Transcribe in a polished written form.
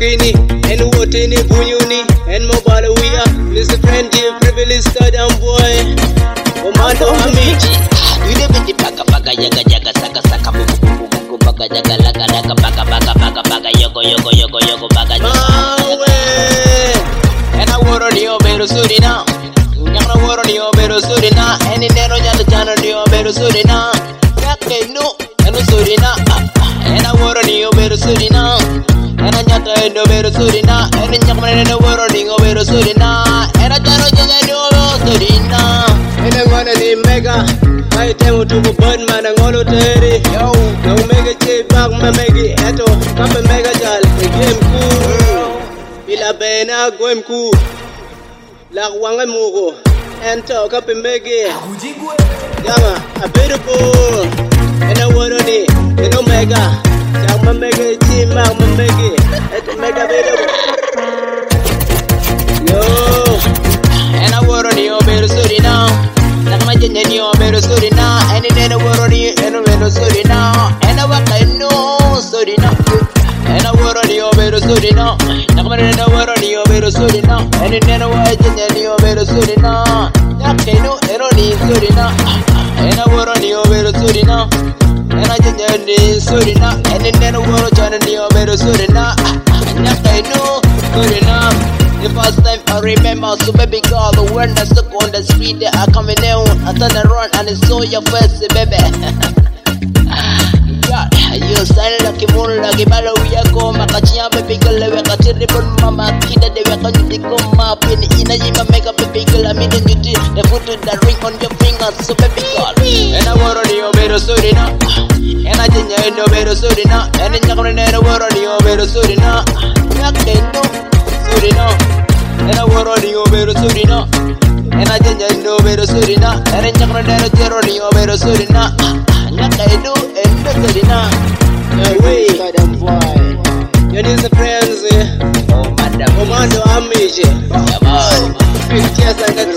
kini en wotini bunyuni en mobile wiya Mr. Friendly privilege stadium boy Commando Amiji Yule biti paka paka yaga yaga saka saka bubu bubu bubu paka yaga laga laga paka paka paka paka yoko yoko yoko yoko paka Mawe Ena woro niyo beru surina Nyakra woro niyo beru surina Eni nero nyata chano niyo beru surina Yake no eno surina Ena woro niyo beru surina Ena nyata eno beru surina Eni nyakra eno woro niyo beru surina Ena chano chano niyo beru surina Ena ngwana ni mega Hai temu tuku burn mana ngolo teri Yo Na umega che bag mamegi Eto kape mega jal game cool Bila bena goem ku Lak wangan mugo Ento kape megi Yama a beautiful Ena woro ni Eno mega Jak mamegi chi mag mamegi Eto mega beautiful Yo Ena woro ni oberu surina Nakama jenya ni oberu surina Eni neno woro ni eno wero surina Ena waka eno surina Ena woro ni oberu surina Nakama neno woro ni oberu surina Eni neno wa jenya ni oberu surina Yaka eno eno ni surina Ena woro ni oberu surina Ena jenya ni surina Eni neno woro chana ni oberu surina Yaka eno surina The first time I remember, so baby girl, the word that stuck on the street, they are coming down. I turn around and I saw your face, baby. God, you sound like a moon, like a barrel, we are going, Makachia, baby girl, we got a ribbon, mama, kid, they were going to come up in a Yima, make up a big girl, I mean, you did the foot with the ring on your finger, so baby girl. And I wore on your better surina, and I didn't know better surina, and in your word on your better surina. Surina, and I wore on your better surina, and I didn't know better surina, and in your better on your better surina, Nakaido and Surina. Away You need the friends Oh, madam, Commando Amiji yeah, boy. 50 years and